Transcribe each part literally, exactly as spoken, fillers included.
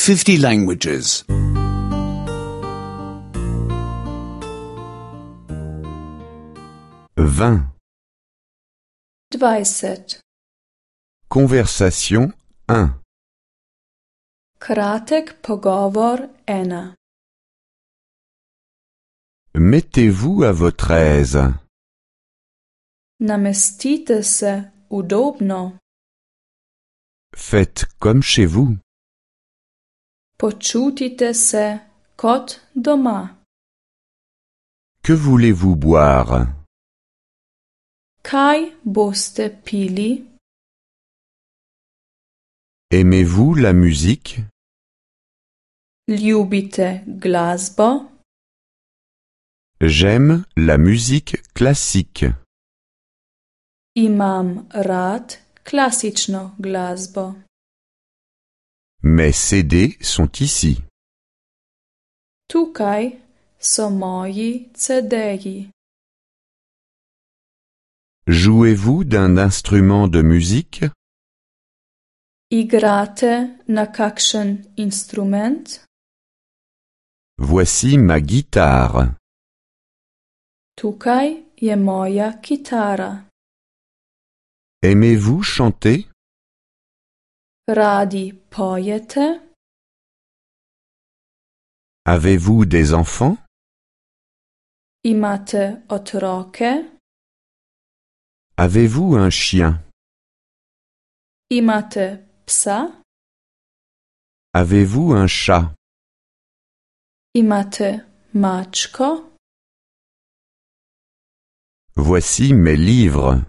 fifty languages. vingt. dvajset. Conversation un. Kratek pogovor ena. Mettez-vous à votre aise. Namestite se udobno. Faites comme chez vous. Počutite se kot doma. Que voulez-vous boire? Kaj boste pili? Aimez-vous la musique? Ljubite glasbo? J'aime la musique classique. Imam rad klasično glasbo. Mes C D sont ici. Tukaj so moji C D-ji. Jouez-vous d'un instrument de musique? Igrate na kakšen instrument? Voici ma guitare. Tukaj je moja kitara. Aimez-vous chanter? Radi pojete? Avez-vous des enfants? Imate otroke? Avez-vous un chien? Imate psa? Avez-vous un chat? Imate mačko? Voici mes livres.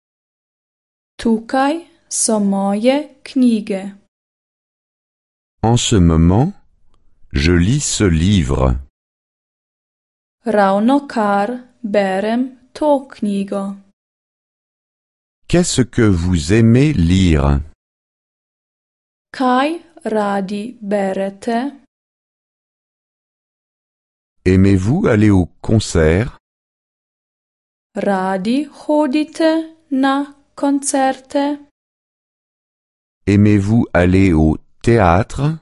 Tukaj so moje knjige. En ce moment, je lis ce livre. Ravnokar berem to knjigo. Qu'est-ce que vous aimez lire? Kaj radi berete? Aimez-vous aller au concert? Radi hodite na koncerte? Aimez-vous aller au théâtre?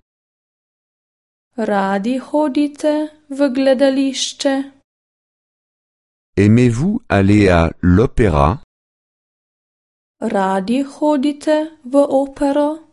Radi hodite v gledališče? Aimez-vous aller à l'opéra? Radi hodite v opero?